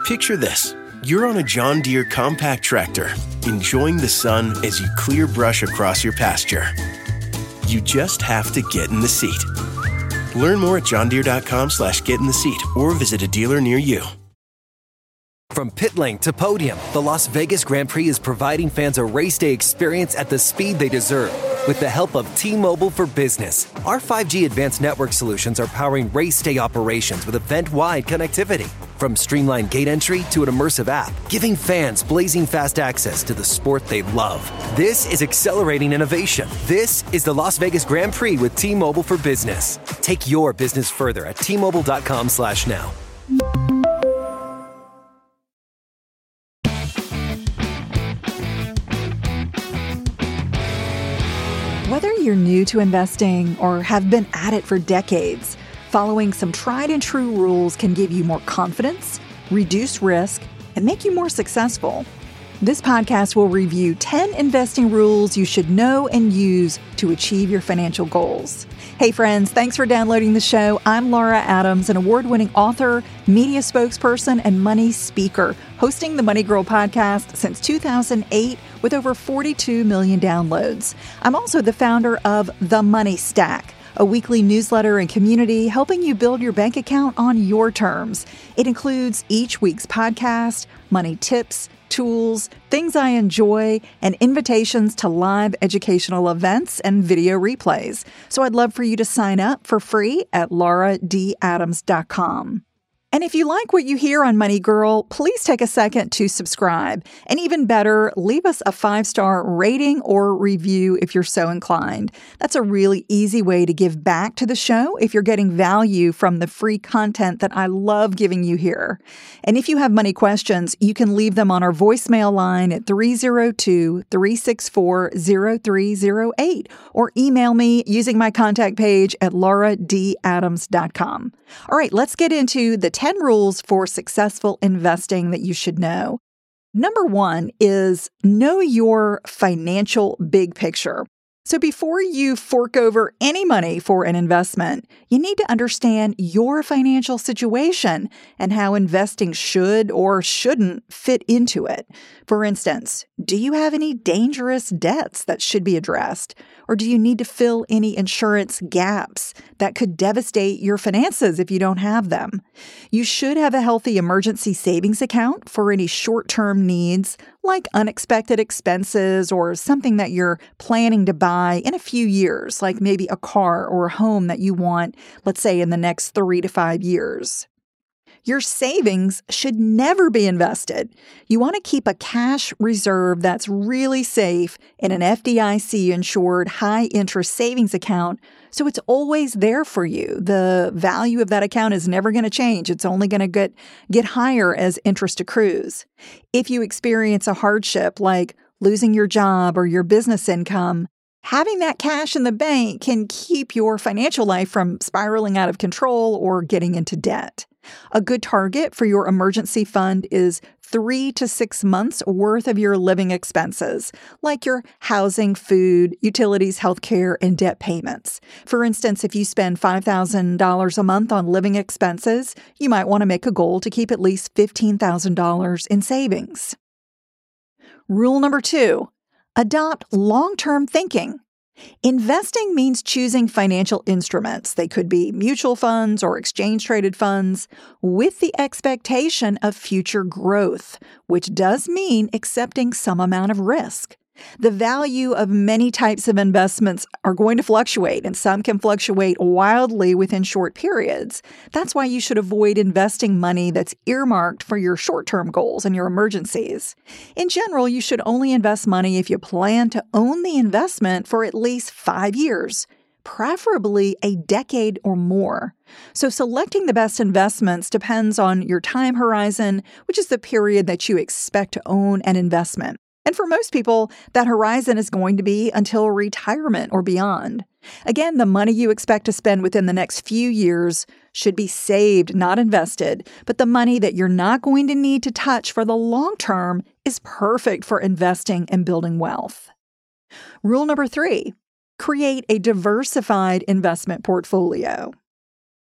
Picture this. You're on a John Deere compact tractor, enjoying the sun as you clear brush across your pasture. You just have to get in the seat. Learn more at johndeere.com/get in the seat or visit a dealer near you. From pit lane to podium, the Las Vegas Grand Prix is providing fans a race day experience at the speed they deserve. With the help of T-Mobile for Business, our 5G advanced network solutions are powering race day operations with event-wide connectivity. From streamlined gate entry to an immersive app, giving fans blazing fast access to the sport they love. This is accelerating innovation. This is the Las Vegas Grand Prix with T-Mobile for Business. Take your business further at T-Mobile.com/now. Whether you're new to investing or have been at it for decades, following some tried and true rules can give you more confidence, reduce risk, and make you more successful. This podcast will review 10 investing rules you should know and use to achieve your financial goals. Hey friends, thanks for downloading the show. I'm Laura Adams, an award-winning author, media spokesperson, and money speaker, hosting the Money Girl podcast since 2008 with over 42 million downloads. I'm also the founder of The Money Stack, a weekly newsletter and community helping you build your bank account on your terms. It includes each week's podcast, money tips, tools, things I enjoy, and invitations to live educational events and video replays. So I'd love for you to sign up for free at lauradadams.com. And if you like what you hear on Money Girl, please take a second to subscribe. And even better, leave us a 5-star rating or review if you're so inclined. That's a really easy way to give back to the show if you're getting value from the free content that I love giving you here. And if you have money questions, you can leave them on our voicemail line at 302-364-0308 or email me using my contact page at lauradadams.com. All right, let's get into the 10 rules for successful investing that you should know. Number 1 is know your financial big picture. So before you fork over any money for an investment, you need to understand your financial situation and how investing should or shouldn't fit into it. For instance, do you have any dangerous debts that should be addressed? Or do you need to fill any insurance gaps that could devastate your finances if you don't have them? You should have a healthy emergency savings account for any short-term needs, like unexpected expenses or something that you're planning to buy in a few years, like maybe a car or a home that you want, let's say, in the next 3 to 5 years. Your savings should never be invested. You want to keep a cash reserve that's really safe in an FDIC-insured high-interest savings account, so it's always there for you. The value of that account is never going to change. It's only going to get higher as interest accrues. If you experience a hardship like losing your job or your business income, having that cash in the bank can keep your financial life from spiraling out of control or getting into debt. A good target for your emergency fund is 3 to 6 months worth of your living expenses, like your housing, food, utilities, healthcare, and debt payments. For instance, if you spend $5,000 a month on living expenses, you might want to make a goal to keep at least $15,000 in savings. Rule number 2, adopt long-term thinking. Investing means choosing financial instruments. They could be mutual funds or exchange-traded funds with the expectation of future growth, which does mean accepting some amount of risk. The value of many types of investments are going to fluctuate, and some can fluctuate wildly within short periods. That's why you should avoid investing money that's earmarked for your short-term goals and your emergencies. In general, you should only invest money if you plan to own the investment for at least 5 years, preferably a decade or more. So selecting the best investments depends on your time horizon, which is the period that you expect to own an investment. And for most people, that horizon is going to be until retirement or beyond. Again, the money you expect to spend within the next few years should be saved, not invested. But the money that you're not going to need to touch for the long term is perfect for investing and building wealth. Rule number 3, create a diversified investment portfolio.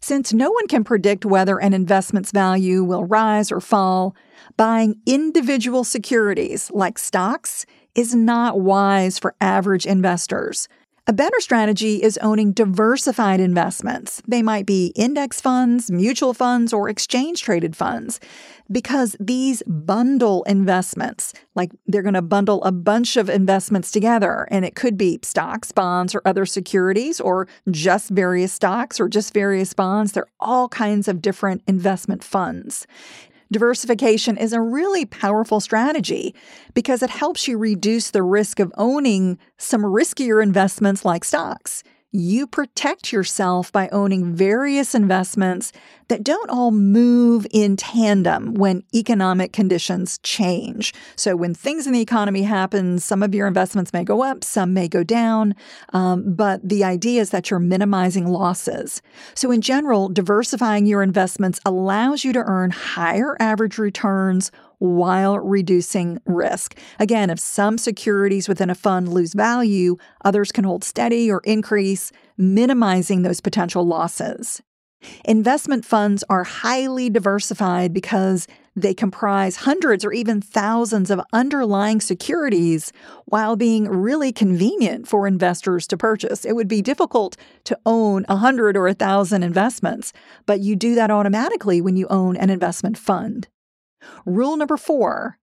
Since no one can predict whether an investment's value will rise or fall, buying individual securities like stocks is not wise for average investors. A better strategy is owning diversified investments. They might be index funds, mutual funds, or exchange-traded funds, because these bundle investments, like they're going to bundle a bunch of investments together, and it could be stocks, bonds, or other securities, or just various stocks or just various bonds. There are all kinds of different investment funds. Diversification is a really powerful strategy because it helps you reduce the risk of owning some riskier investments like stocks. You protect yourself by owning various investments that don't all move in tandem when economic conditions change. So when things in the economy happen, some of your investments may go up, some may go down, but the idea is that you're minimizing losses. So in general, diversifying your investments allows you to earn higher average returns while reducing risk. Again, if some securities within a fund lose value, others can hold steady or increase, minimizing those potential losses. Investment funds are highly diversified because they comprise hundreds or even thousands of underlying securities while being really convenient for investors to purchase. It would be difficult to own 100 or 1,000 investments, but you do that automatically when you own an investment fund. Rule number 4,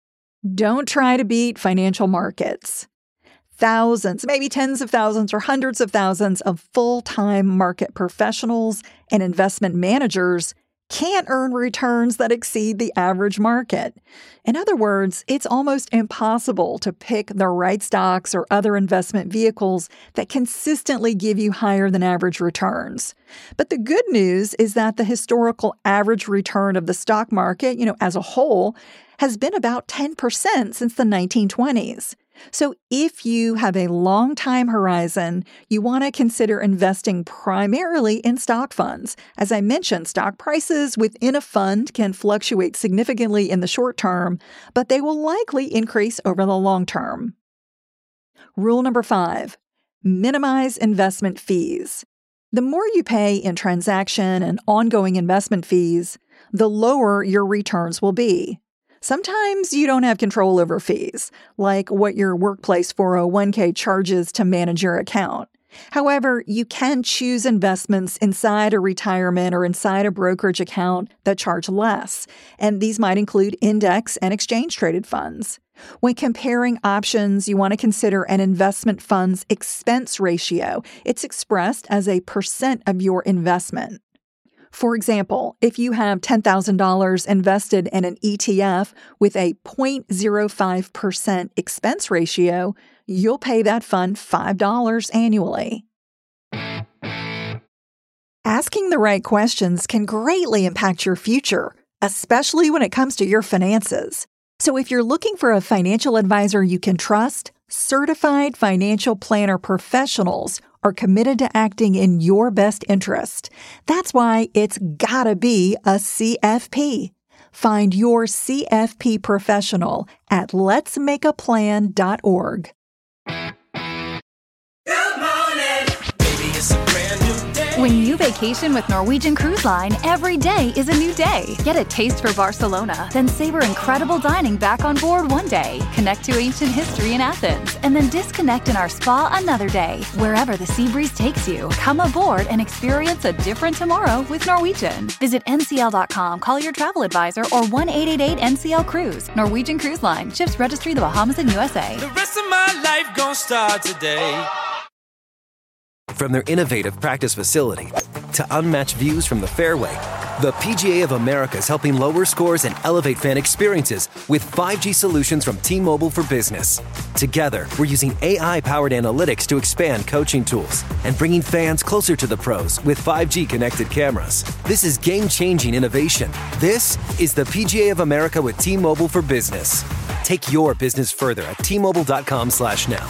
don't try to beat financial markets. Thousands, maybe tens of thousands or hundreds of thousands of full-time market professionals and investment managers can't earn returns that exceed the average market. In other words, it's almost impossible to pick the right stocks or other investment vehicles that consistently give you higher than average returns. But the good news is that the historical average return of the stock market, as a whole, has been about 10% since the 1920s. So if you have a long time horizon, you want to consider investing primarily in stock funds. As I mentioned, stock prices within a fund can fluctuate significantly in the short term, but they will likely increase over the long term. Rule number 5, minimize investment fees. The more you pay in transaction and ongoing investment fees, the lower your returns will be. Sometimes you don't have control over fees, like what your workplace 401k charges to manage your account. However, you can choose investments inside a retirement or inside a brokerage account that charge less, and these might include index and exchange-traded funds. When comparing options, you want to consider an investment fund's expense ratio. It's expressed as a percent of your investment. For example, if you have $10,000 invested in an ETF with a 0.05% expense ratio, you'll pay that fund $5 annually. Asking the right questions can greatly impact your future, especially when it comes to your finances. So if you're looking for a financial advisor you can trust, certified financial planner professionals are committed to acting in your best interest. That's why it's gotta be a CFP. Find your CFP professional at letsmakeaplan.org. When you vacation with Norwegian Cruise Line, every day is a new day. Get a taste for Barcelona, then savor incredible dining back on board one day. Connect to ancient history in Athens, and then disconnect in our spa another day. Wherever the sea breeze takes you, come aboard and experience a different tomorrow with Norwegian. Visit ncl.com, call your travel advisor, or 1-888-NCL-CRUISE. Norwegian Cruise Line. Ships registry the Bahamas and USA. The rest of my life gon' start today. From their innovative practice facility to unmatched views from the fairway, the PGA of America is helping lower scores and elevate fan experiences with 5G solutions from T-Mobile for Business. Together, we're using AI-powered analytics to expand coaching tools and bringing fans closer to the pros with 5G connected cameras. This is game-changing innovation. This is the PGA of America with T-Mobile for Business. Take your business further at T-Mobile.com/now.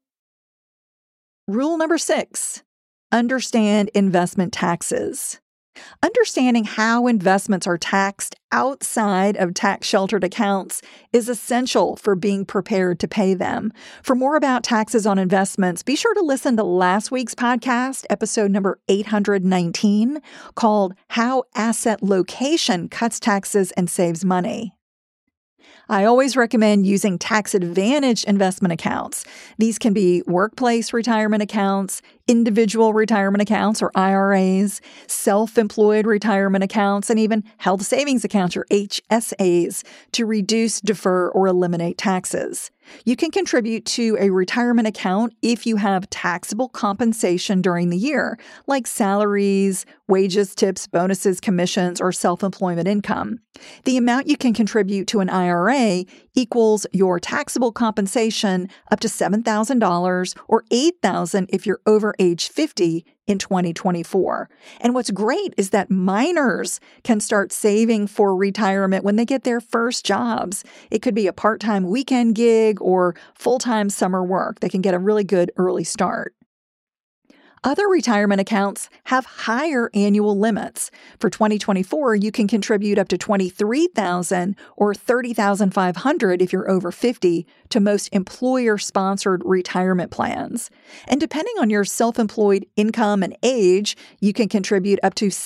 Rule number 6, understand investment taxes. Understanding how investments are taxed outside of tax-sheltered accounts is essential for being prepared to pay them. For more about taxes on investments, be sure to listen to last week's podcast, episode number 819, called How Asset Location Cuts Taxes and Saves Money. I always recommend using tax-advantaged investment accounts. These can be workplace retirement accounts, individual retirement accounts or IRAs, self-employed retirement accounts, and even health savings accounts or HSAs to reduce, defer, or eliminate taxes. You can contribute to a retirement account if you have taxable compensation during the year, like salaries, wages, tips, bonuses, commissions, or self-employment income. The amount you can contribute to an IRA equals your taxable compensation up to $7,000 or $8,000 if you're over age 50 in 2024. And what's great is that minors can start saving for retirement when they get their first jobs. It could be a part-time weekend gig or full-time summer work. They can get a really good early start. Other retirement accounts have higher annual limits. For 2024, you can contribute up to $23,000 or $30,500 if you're over 50 to most employer-sponsored retirement plans. And depending on your self-employed income and age, you can contribute up to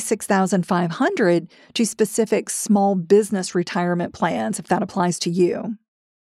$76,500 to specific small business retirement plans if that applies to you.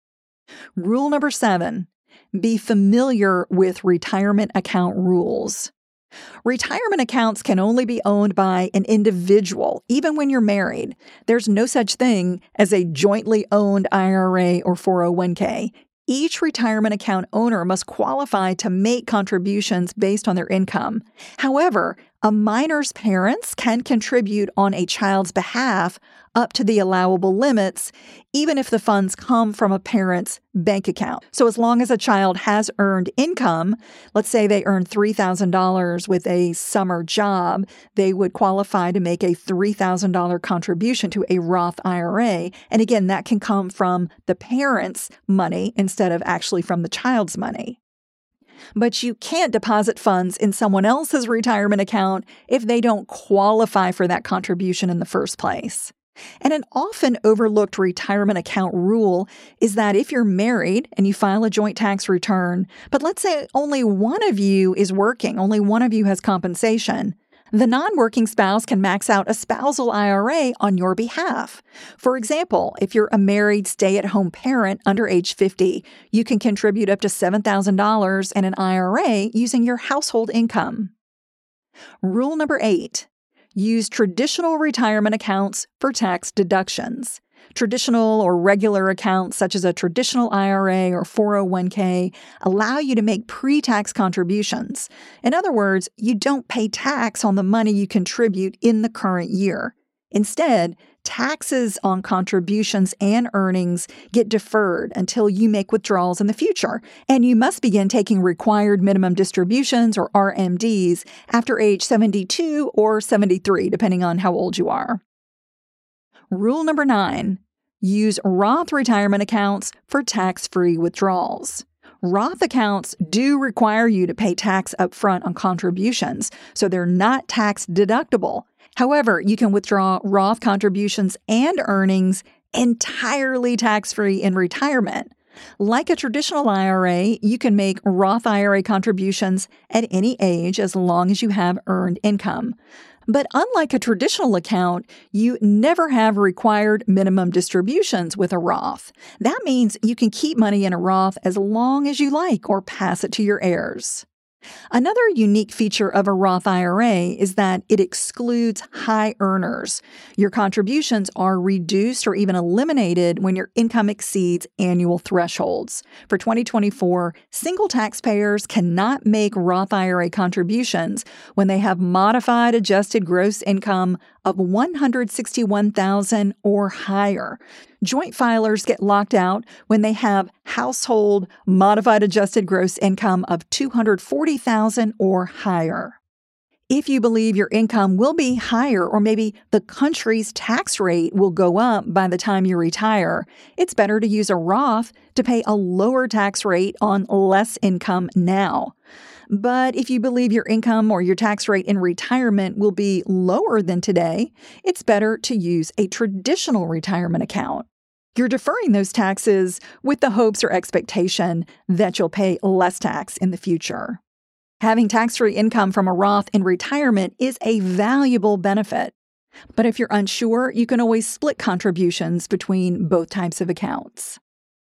Rule number 7. Be familiar with retirement account rules. Retirement accounts can only be owned by an individual, even when you're married. There's no such thing as a jointly owned IRA or 401k. Each retirement account owner must qualify to make contributions based on their income. However, a minor's parents can contribute on a child's behalf up to the allowable limits, even if the funds come from a parent's bank account. So as long as a child has earned income, let's say they earned $3,000 with a summer job, they would qualify to make a $3,000 contribution to a Roth IRA. And again, that can come from the parent's money instead of actually from the child's money. But you can't deposit funds in someone else's retirement account if they don't qualify for that contribution in the first place. And an often overlooked retirement account rule is that if you're married and you file a joint tax return, but let's say only one of you is working, only one of you has compensation, the non-working spouse can max out a spousal IRA on your behalf. For example, if you're a married stay-at-home parent under age 50, you can contribute up to $7,000 in an IRA using your household income. Rule number 8. Use traditional retirement accounts for tax deductions. Traditional or regular accounts, such as a traditional IRA or 401k, allow you to make pre-tax contributions. In other words, you don't pay tax on the money you contribute in the current year. Instead, taxes on contributions and earnings get deferred until you make withdrawals in the future, and you must begin taking required minimum distributions or RMDs after age 72 or 73, depending on how old you are. Rule number 9. Use Roth retirement accounts for tax-free withdrawals. Roth accounts do require you to pay tax upfront on contributions, so they're not tax deductible. However, you can withdraw Roth contributions and earnings entirely tax-free in retirement. Like a traditional IRA, you can make Roth IRA contributions at any age as long as you have earned income. But unlike a traditional account, you never have required minimum distributions with a Roth. That means you can keep money in a Roth as long as you like or pass it to your heirs. Another unique feature of a Roth IRA is that it excludes high earners. Your contributions are reduced or even eliminated when your income exceeds annual thresholds. For 2024, single taxpayers cannot make Roth IRA contributions when they have modified adjusted gross income of $161,000 or higher. Joint filers get locked out when they have household modified adjusted gross income of $240,000 or higher. If you believe your income will be higher or maybe the country's tax rate will go up by the time you retire, it's better to use a Roth to pay a lower tax rate on less income now. But if you believe your income or your tax rate in retirement will be lower than today, it's better to use a traditional retirement account. You're deferring those taxes with the hopes or expectation that you'll pay less tax in the future. Having tax-free income from a Roth in retirement is a valuable benefit. But if you're unsure, you can always split contributions between both types of accounts.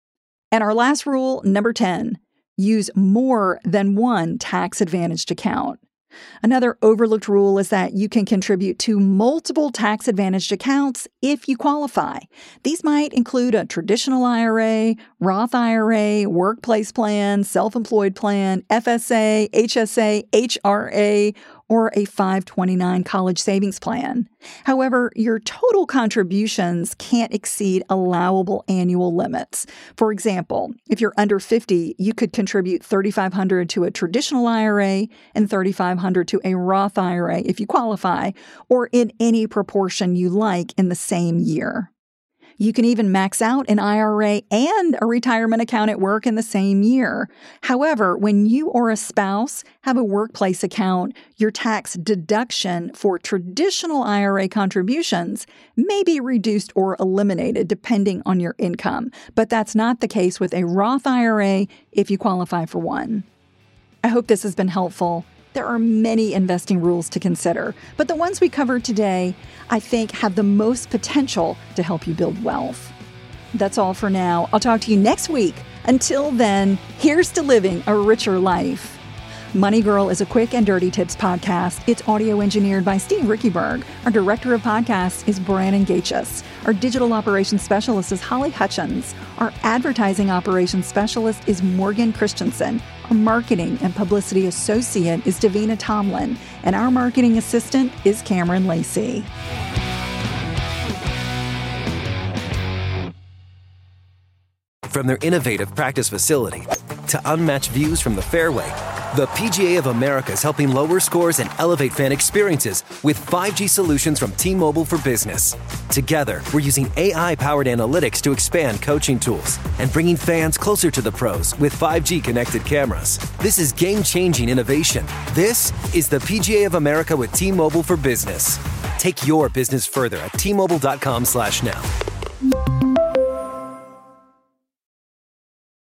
And our last rule, number 10, use more than one tax-advantaged account. Another overlooked rule is that you can contribute to multiple tax-advantaged accounts if you qualify. These might include a traditional IRA, Roth IRA, workplace plan, self-employed plan, FSA, HSA, HRA, or a 529 college savings plan. However, your total contributions can't exceed allowable annual limits. For example, if you're under 50, you could contribute $3,500 to a traditional IRA and $3,500 to a Roth IRA if you qualify, or in any proportion you like in the same year. You can even max out an IRA and a retirement account at work in the same year. However, when you or a spouse have a workplace account, your tax deduction for traditional IRA contributions may be reduced or eliminated depending on your income. But that's not the case with a Roth IRA if you qualify for one. I hope this has been helpful. There are many investing rules to consider, but the ones we covered today, I think, have the most potential to help you build wealth. That's all for now. I'll talk to you next week. Until then, here's to living a richer life. Money Girl is a quick and dirty tips podcast. It's audio engineered by Steve Rickyberg. Our director of podcasts is Brandon Gachus. Our digital operations specialist is Holly Hutchins. Our advertising operations specialist is Morgan Christensen. Our marketing and publicity associate is Davina Tomlin. And our marketing assistant is Cameron Lacey. From their innovative practice facility to unmatched views from the fairway, the PGA of America is helping lower scores and elevate fan experiences with 5G solutions from T-Mobile for Business. Together, we're using AI-powered analytics to expand coaching tools and bringing fans closer to the pros with 5G connected cameras. This is game-changing innovation. This is the PGA of America with T-Mobile for Business. Take your business further at T-Mobile.com/now.